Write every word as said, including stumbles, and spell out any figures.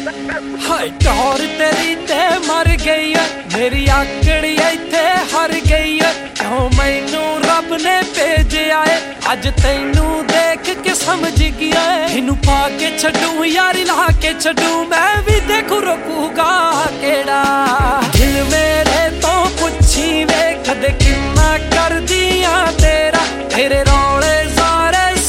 हाय टौर तेरी ते मर गई है, मेरी आकड़ी इत्थे हर गई है। क्यों मैनू रब ने भेजिया है, अज तैनू देख के समझ गया है। इनू पा के छड्डू यारी ला के छड्डू, मैं भी देखू रोकूगा केड़ा।